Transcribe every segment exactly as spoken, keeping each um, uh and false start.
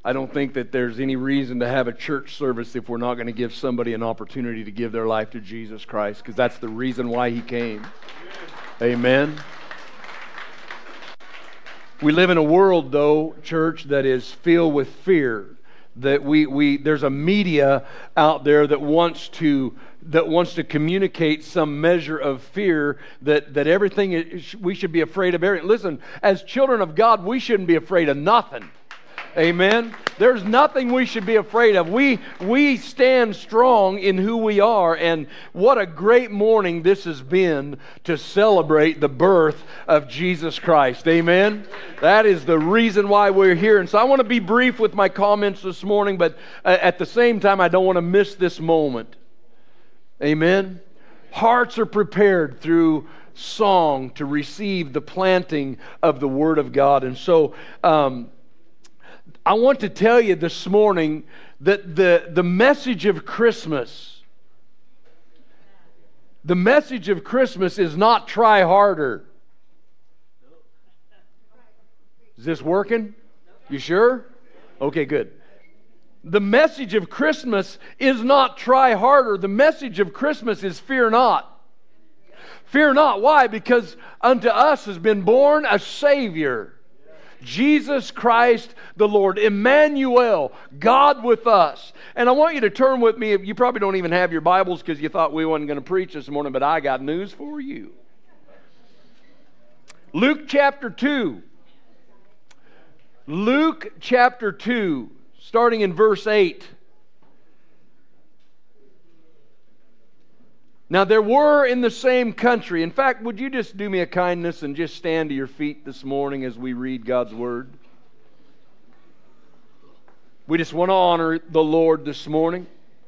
I don't think that there's any reason to have a church service if we're not going to give somebody an opportunity to give their life to Jesus Christ, because that's the reason why He came. Amen. We live in a world, though, church, that is filled with fear. That we, we there's a media out there that wants to that wants to communicate some measure of fear, that, that everything is, we should be afraid of everything. Listen, as children of God, we shouldn't be afraid of nothing. Amen. There's nothing we should be afraid of. We we stand strong in who we are, and what a great morning this has been to celebrate the birth of Jesus Christ. Amen. That is the reason why we're here. And so I want to be brief with my comments this morning, but at the same time, I don't want to miss this moment. Amen. Hearts are prepared through song to receive the planting of the Word of God. And so um, I want to tell you this morning that the, the message of Christmas, the message of Christmas is not try harder. Is this working? You sure? Okay, good. The message of Christmas is not try harder. The message of Christmas is fear not. Fear not. Why? Because unto us has been born a Savior. Jesus Christ the Lord. Emmanuel, God with us. And I want you to turn with me. You probably don't even have your Bibles because you thought we weren't going to preach this morning, but I got news for you. Luke chapter two. Luke chapter two. Starting in verse eight. Now there were in the same country. In fact, would you just do me a kindness and just stand to your feet this morning as we read God's Word? We just want to honor the Lord this morning.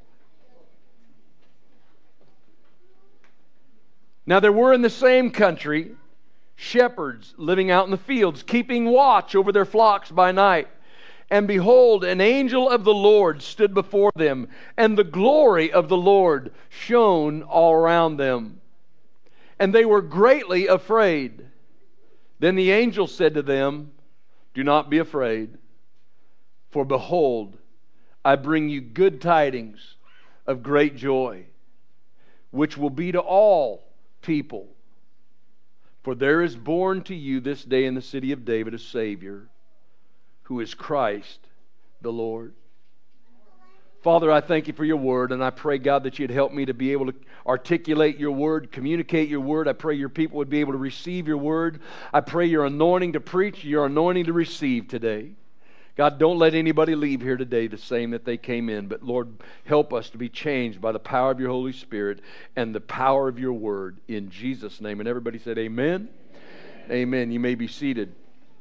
Now there were in the same country shepherds living out in the fields, keeping watch over their flocks by night. And behold, an angel of the Lord stood before them, and the glory of the Lord shone all around them. And they were greatly afraid. Then the angel said to them, "Do not be afraid, for behold, I bring you good tidings of great joy, which will be to all people. For there is born to you this day in the city of David a Savior, who is Christ the Lord." Father, I thank you for your word, and I pray, God, that you'd help me to be able to articulate your word, communicate your word. I pray your people would be able to receive your word. I pray your anointing to preach, your anointing to receive today. God, don't let anybody leave here today the same that they came in, but Lord, help us to be changed by the power of your Holy Spirit and the power of your word in Jesus' name. And everybody said amen. Amen. Amen. You may be seated.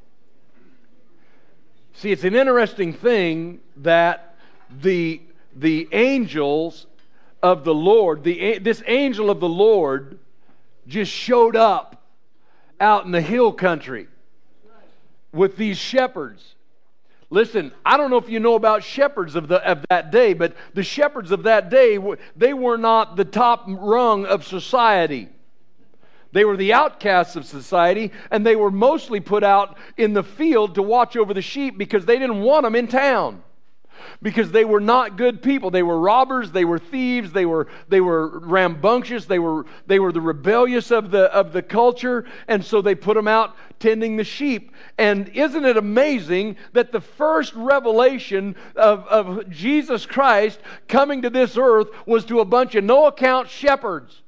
See, it's an interesting thing that the, the angels of the Lord, the, this angel of the Lord just showed up out in the hill country with these shepherds. Listen, I don't know if you know about shepherds of, the, of that day, but the shepherds of that day, they were not the top rung of society. They were the outcasts of society, and they were mostly put out in the field to watch over the sheep because they didn't want them in town. Because they were not good people. They were robbers, they were thieves, they were they were rambunctious, they were they were the rebellious of the of the culture, and so they put them out tending the sheep. And isn't it amazing that the first revelation of, of Jesus Christ coming to this earth was to a bunch of no-account shepherds?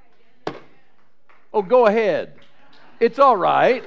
Oh, go ahead. It's all right.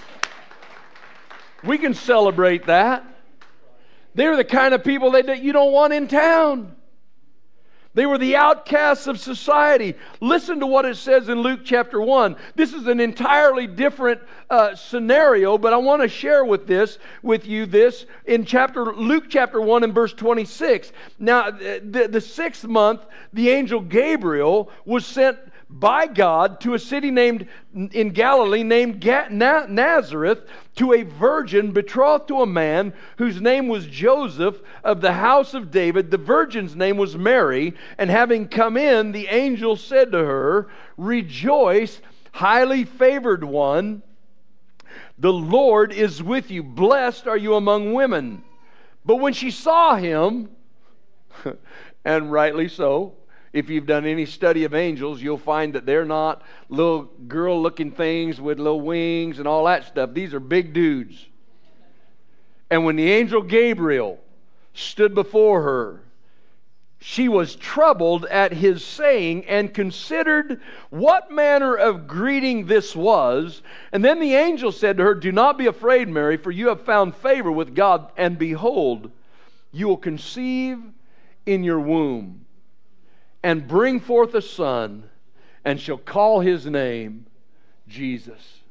We can celebrate that. They're the kind of people that you don't want in town. They were the outcasts of society. Listen to what it says in Luke chapter one. This is an entirely different uh, scenario, but I want to share with this with you this in chapter Luke chapter one and verse twenty-six. Now, the, the sixth month, the angel Gabriel was sent by God to a city named in Galilee named Nazareth, to a virgin betrothed to a man whose name was Joseph of the house of David. The virgin's name was Mary. And having come in, the angel said to her, "Rejoice, highly favored one. The Lord is with you. Blessed are you among women." But when she saw him, and rightly so, if you've done any study of angels, you'll find that they're not little girl-looking things with little wings and all that stuff. These are big dudes. And when the angel Gabriel stood before her, she was troubled at his saying and considered what manner of greeting this was. And then the angel said to her, "Do not be afraid, Mary, for you have found favor with God. And behold, you will conceive in your womb and bring forth a son, and shall call his name Jesus."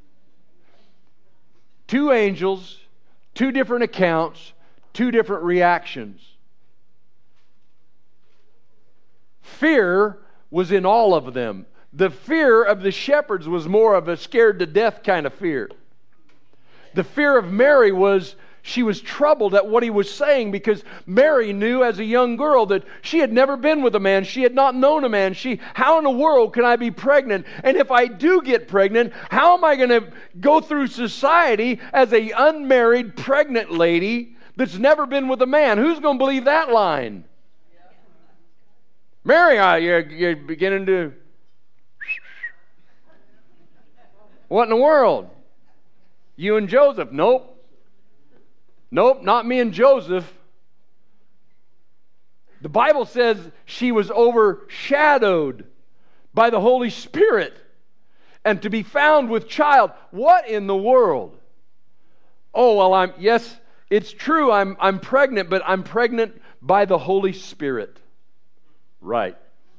Two angels, two different accounts, two different reactions. Fear was in all of them. The fear of the shepherds was more of a scared to death kind of fear. The fear of Mary was, she was troubled at what he was saying, because Mary knew as a young girl that she had never been with a man. She had not known a man. She, how in the world can I be pregnant? And if I do get pregnant, how am I going to go through society as a unmarried pregnant lady that's never been with a man? Who's going to believe that line? Mary, you're, you're beginning to... What in the world? You and Joseph? Nope. Nope, not me and Joseph. The Bible says she was overshadowed by the Holy Spirit and to be found with child. What in the world? Oh, well, I'm, yes, it's true, I'm, I'm pregnant, but I'm pregnant by the Holy Spirit. Right.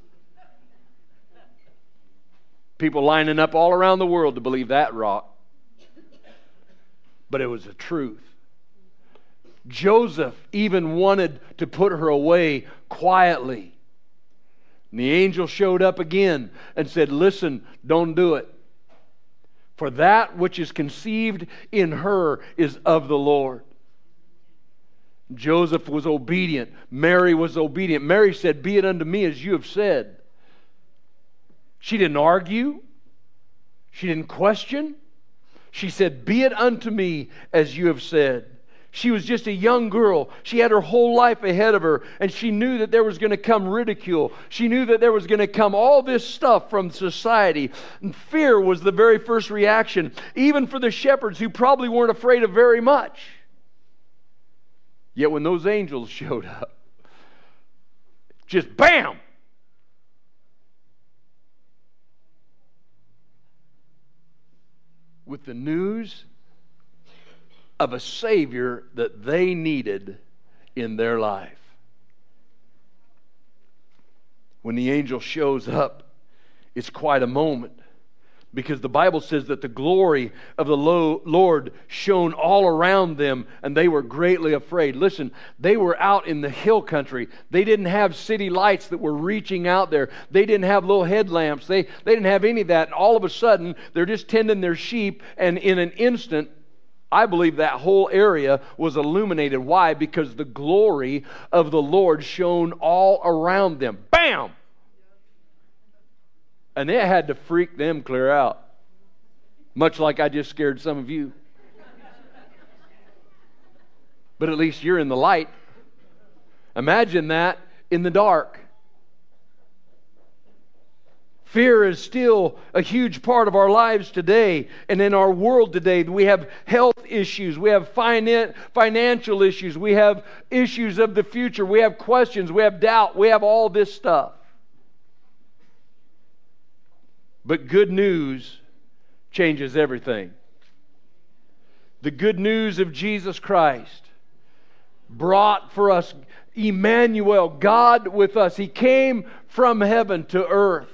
People lining up all around the world to believe that rock. But it was the truth. Joseph even wanted to put her away quietly. And the angel showed up again and said, "Listen, don't do it. For that which is conceived in her is of the Lord." Joseph was obedient. Mary was obedient. Mary said, "Be it unto me as you have said." She didn't argue. She didn't question. She said, "Be it unto me as you have said." She was just a young girl. She had her whole life ahead of her, and she knew that there was going to come ridicule. She knew that there was going to come all this stuff from society. And fear was the very first reaction, even for the shepherds who probably weren't afraid of very much. Yet when those angels showed up, just bam! With the news of a Savior that they needed in their life. When the angel shows up, it's quite a moment. Because the Bible says that the glory of the Lord shone all around them, and they were greatly afraid. Listen, they were out in the hill country. They didn't have city lights that were reaching out there. They didn't have little headlamps. They, they didn't have any of that. And all of a sudden, they're just tending their sheep, and in an instant, I believe that whole area was illuminated. Why? Because the glory of the Lord shone all around them. Bam! And it had to freak them clear out. Much like I just scared some of you. But at least you're in the light. Imagine that in the dark. Fear is still a huge part of our lives today and in our world today. We have health issues. We have finan- financial issues. We have issues of the future. We have questions. We have doubt. We have all this stuff. But good news changes everything. The good news of Jesus Christ brought for us Emmanuel, God with us. He came from heaven to earth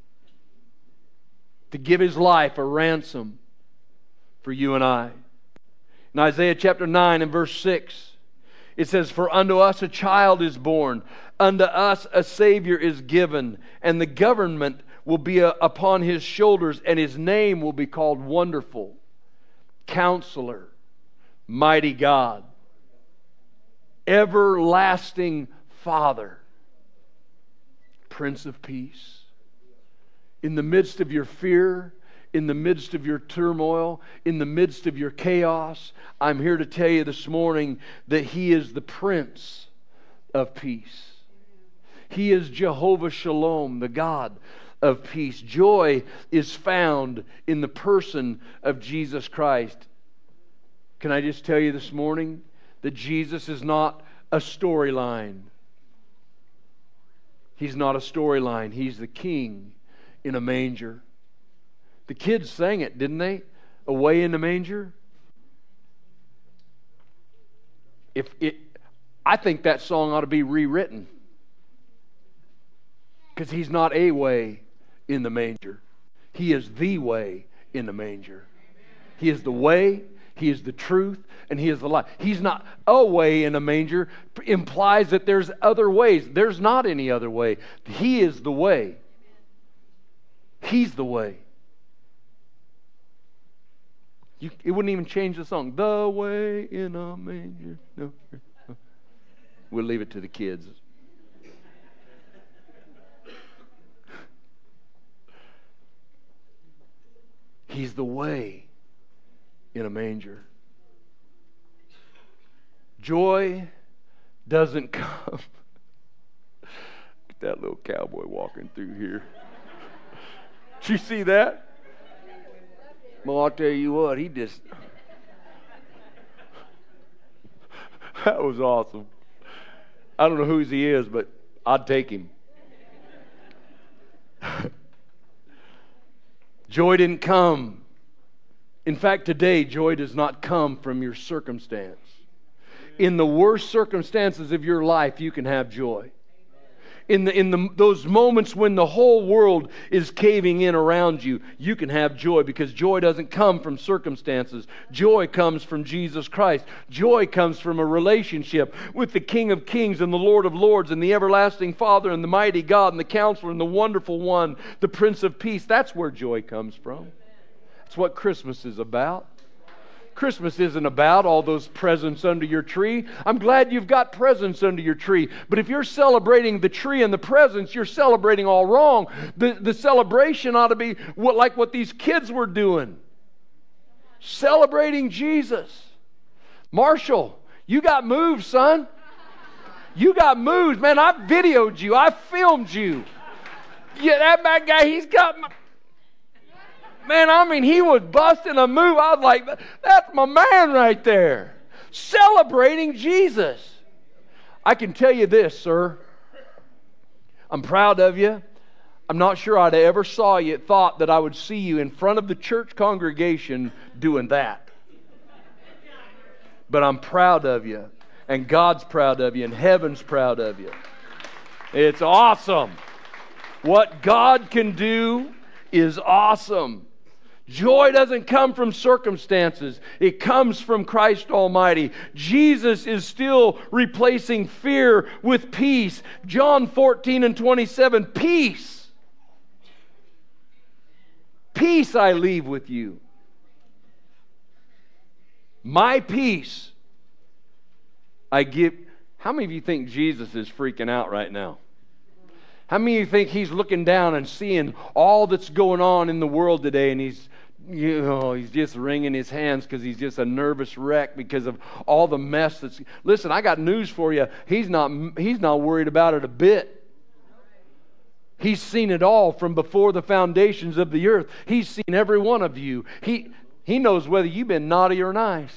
to give His life a ransom for you and I. In Isaiah chapter nine and verse six, it says, "For unto us a child is born, unto us a Savior is given, and the government will be a, upon His shoulders, and His name will be called Wonderful, Counselor, Mighty God, Everlasting Father, Prince of Peace." In the midst of your fear, in the midst of your turmoil, in the midst of your chaos, I'm here to tell you this morning that He is the Prince of Peace. He is Jehovah Shalom, the God of peace. Joy is found in the person of Jesus Christ. Can I just tell you this morning that Jesus is not a storyline? He's not a storyline. He's the King in a manger. The kids sang it, didn't they? Away in the manger. If it, I think that song ought to be rewritten. Because He's not a way in the manger. He is the way in the manger. He is the way, He is the truth, and He is the life. He's not a way in a manger. Implies that there's other ways. There's not any other way. He is the way. He's the way. You, it wouldn't even change the song. The way in a manger. No. We'll leave it to the kids. He's the way in a manger. Joy doesn't come. Get that little cowboy walking through here. Did you see that? Well, I'll tell you what, he just... That was awesome. I don't know whose he is, but I'd take him. Joy didn't come. In fact, today, joy does not come from your circumstance. In the worst circumstances of your life, you can have joy. In the in the those moments when the whole world is caving in around you, you can have joy, because joy doesn't come from circumstances. Joy comes from Jesus Christ. Joy comes from a relationship with the King of Kings and the Lord of Lords and the everlasting Father and the mighty God and the Counselor and the Wonderful One, the Prince of Peace. That's where joy comes from. That's what Christmas is about. Christmas isn't about all those presents under your tree. I'm glad you've got presents under your tree. But if you're celebrating the tree and the presents, you're celebrating all wrong. The, the celebration ought to be what, like what these kids were doing. Celebrating Jesus. Marshall, you got moved, son. You got moved. Man, I videoed you. I filmed you. Yeah, that bad guy, he's got... My, man, I mean, he was busting a move. I was like, that's my man right there. Celebrating Jesus. I can tell you this, sir. I'm proud of you. I'm not sure I'd ever saw you, thought that I would see you in front of the church congregation doing that. But I'm proud of you. And God's proud of you. And heaven's proud of you. It's awesome. What God can do is awesome. Joy doesn't come from circumstances. It comes from Christ Almighty. Jesus is still replacing fear with peace. John fourteen and twenty-seven, peace. Peace I leave with you. My peace I give. How many of you think Jesus is freaking out right now? How many of you think He's looking down and seeing all that's going on in the world today, and He's, you know, He's just wringing His hands because He's just a nervous wreck because of all the mess that's... Listen, I got news for you. He's not, he's not worried about it a bit. He's seen it all from before the foundations of the earth. He's seen every one of you. He, he knows whether you've been naughty or nice.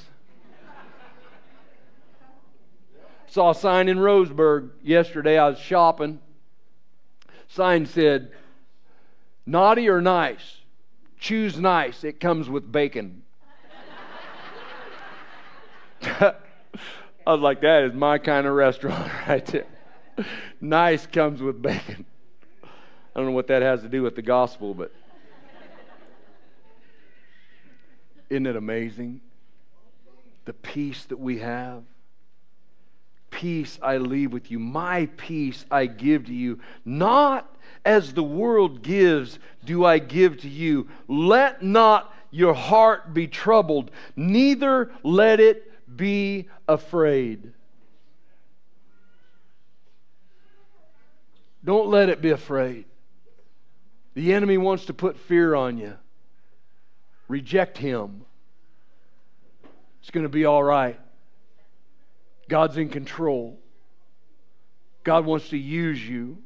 Saw a sign in Roseburg yesterday. I was shopping. Sign said, naughty or nice? Choose nice. It comes with bacon. I was like, that is my kind of restaurant right there. Nice comes with bacon. I don't know what that has to do with the gospel, but isn't it amazing? The peace that we have. Peace I leave with you. My peace I give to you. Not as the world gives do I give to you. Let not your heart be troubled, neither let it be afraid. Don't let it be afraid. The enemy wants to put fear on you. Reject him. It's going to be all right. God's in control. God wants to use you.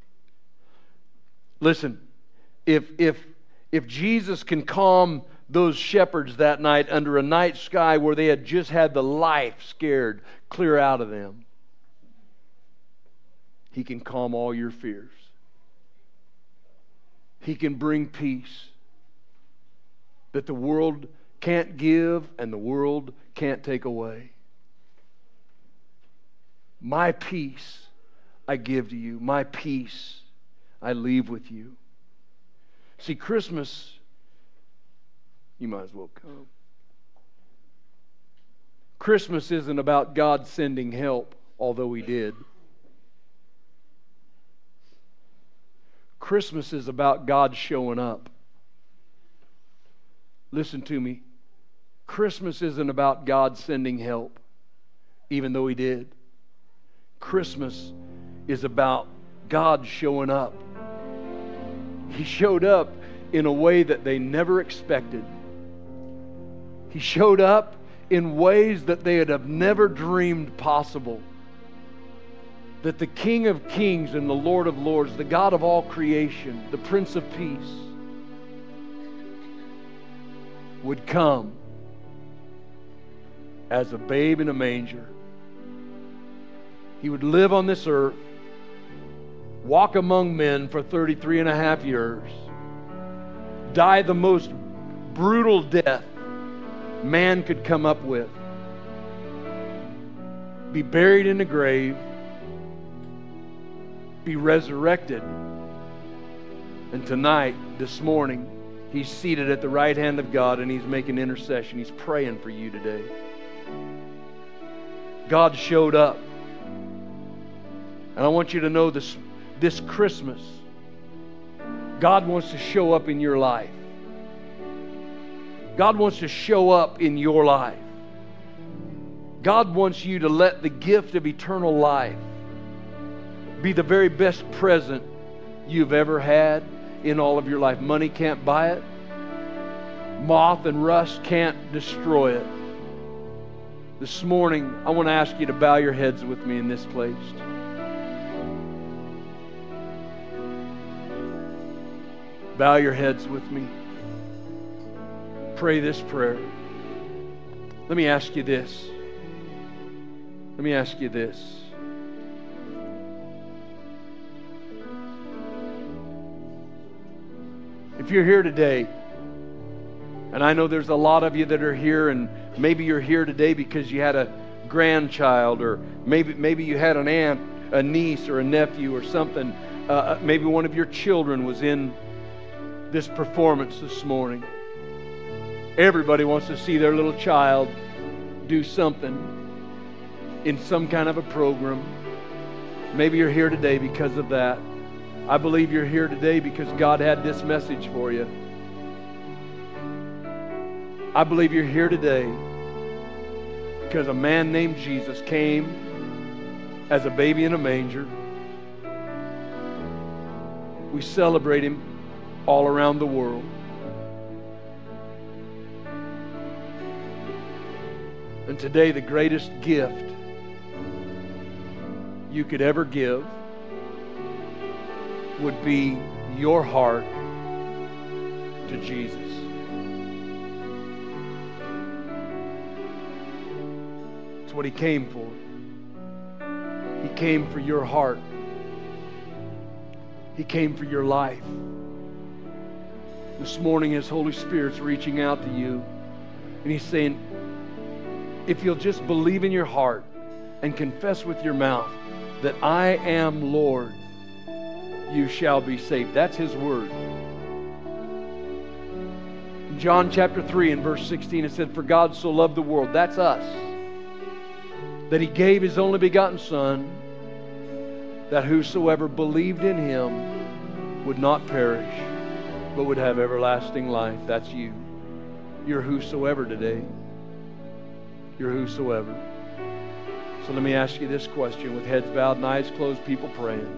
Listen, if if if Jesus can calm those shepherds that night under a night sky where they had just had the life scared clear out of them, He can calm all your fears. He can bring peace that the world can't give and the world can't take away. My peace I give to you. My peace I leave with you. See, Christmas, you might as well come. Christmas isn't about God sending help, although He did. Christmas is about God showing up. Listen to me. Christmas isn't about God sending help, even though He did. Christmas is about God showing up. He showed up in a way that they never expected. He showed up in ways that they had have never dreamed possible. That the King of Kings and the Lord of Lords, the God of all creation, the Prince of Peace, would come as a babe in a manger. He would live on this earth, walk among men for thirty-three and a half years, die the most brutal death man could come up with, be buried in the grave, be resurrected, and tonight, this morning, He's seated at the right hand of God and He's making intercession. He's praying for you today. God showed up. And I want you to know this, this Christmas, God wants to show up in your life. God wants to show up in your life. God wants you to let the gift of eternal life be the very best present you've ever had in all of your life. Money can't buy it. Moth and rust can't destroy it. This morning, I want to ask you to bow your heads with me in this place. Bow your heads with me. Pray this prayer. Let me ask you this. Let me ask you this. If you're here today, and I know there's a lot of you that are here, and maybe you're here today because you had a grandchild, or maybe maybe you had an aunt, a niece, or a nephew, or something. Uh, maybe one of your children was in this performance this morning. Everybody wants to see their little child do something in some kind of a program. Maybe you're here today because of that. I believe you're here today because God had this message for you. I believe you're here today because a man named Jesus came as a baby in a manger. We celebrate Him all around the world. And today, the greatest gift you could ever give would be your heart to Jesus. It's what He came for. He came for your heart. He came for your life. This morning, His Holy Spirit's reaching out to you, and He's saying, if you'll just believe in your heart and confess with your mouth that I am Lord, you shall be saved. That's His word. In John chapter three and verse sixteen, it said, for God so loved the world, that's us, that He gave His only begotten Son, that whosoever believed in Him would not perish, but would have everlasting life. That's you. You're whosoever today. You're whosoever. So let me ask you this question with heads bowed and eyes closed, people praying.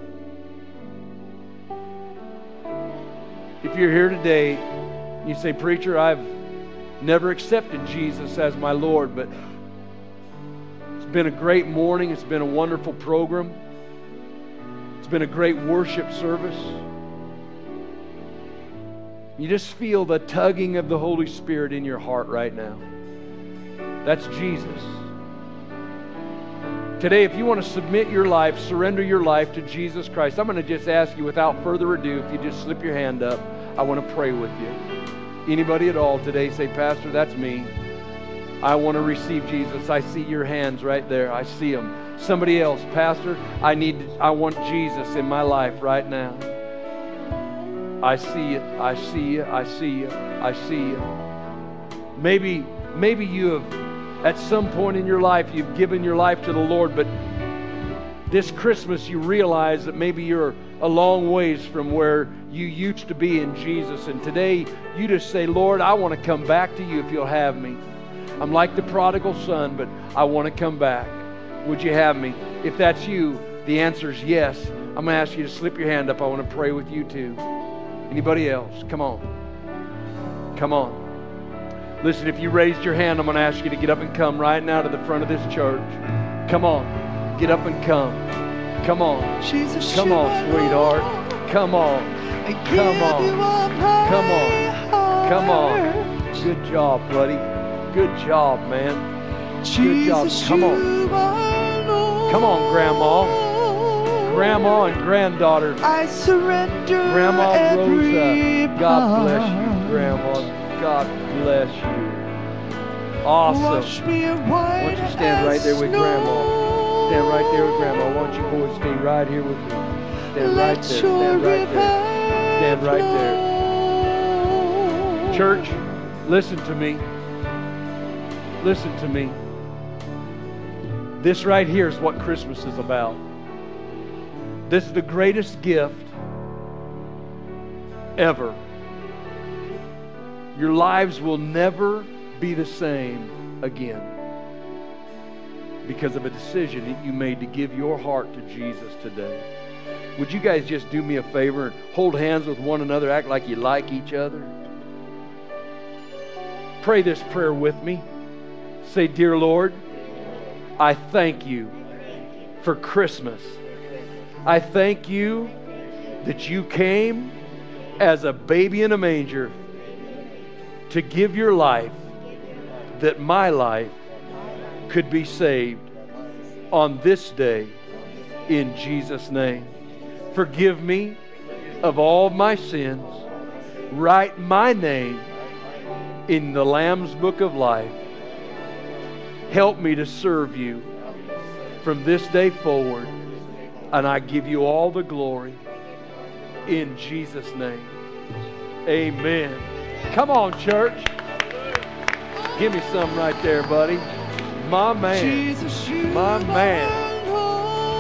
If you're here today, you say, preacher, I've never accepted Jesus as my Lord, but it's been a great morning. It's been a wonderful program. It's been a great worship service. You just feel the tugging of the Holy Spirit in your heart right now. That's Jesus. Today, if you want to submit your life, surrender your life to Jesus Christ, I'm going to just ask you without further ado, if you just slip your hand up, I want to pray with you. Anybody at all today say, Pastor, that's me. I want to receive Jesus. I see your hands right there. I see them. Somebody else, Pastor, I need, I want Jesus in my life right now. I see it. I see you. I see you. I see you. Maybe, maybe you have, at some point in your life, you've given your life to the Lord, but this Christmas you realize that maybe you're a long ways from where you used to be in Jesus. And today you just say, Lord, I want to come back to you if you'll have me. I'm like the prodigal son, but I want to come back. Would you have me? If that's you, the answer is yes. I'm going to ask you to slip your hand up. I want to pray with you too. Anybody else? Come on. Come on. Listen, if you raised your hand, I'm going to ask you to get up and come right now to the front of this church. Come on. Get up and come. Come on. Jesus, come on, sweetheart. Come on. Come on. Come on. Come on. Good job, buddy. Good job, man. Good job. Come on. Come on, Grandma. Grandma and granddaughter. I surrender. Grandma Rosa. God bless you, Grandma. God bless you. Awesome. Why don't you stand right there with Grandma? Stand right there with Grandma. Why don't you boys stay right here with me? Stand right there. Stand right there. Stand right there. Church, listen to me. Listen to me. This right here is what Christmas is about. This is the greatest gift ever. Your lives will never be the same again because of a decision that you made to give your heart to Jesus today. Would you guys just do me a favor and hold hands with one another, act like you like each other? Pray this prayer with me. Say, Dear Lord, I thank you for Christmas. I thank you that you came as a baby in a manger to give your life that my life could be saved on this day in Jesus' name. Forgive me of all my sins. Write my name in the Lamb's Book of Life. Help me to serve you from this day forward, and I give you all the glory in Jesus' name. Amen. Come on, church. Give me some right there, buddy. My man. My man.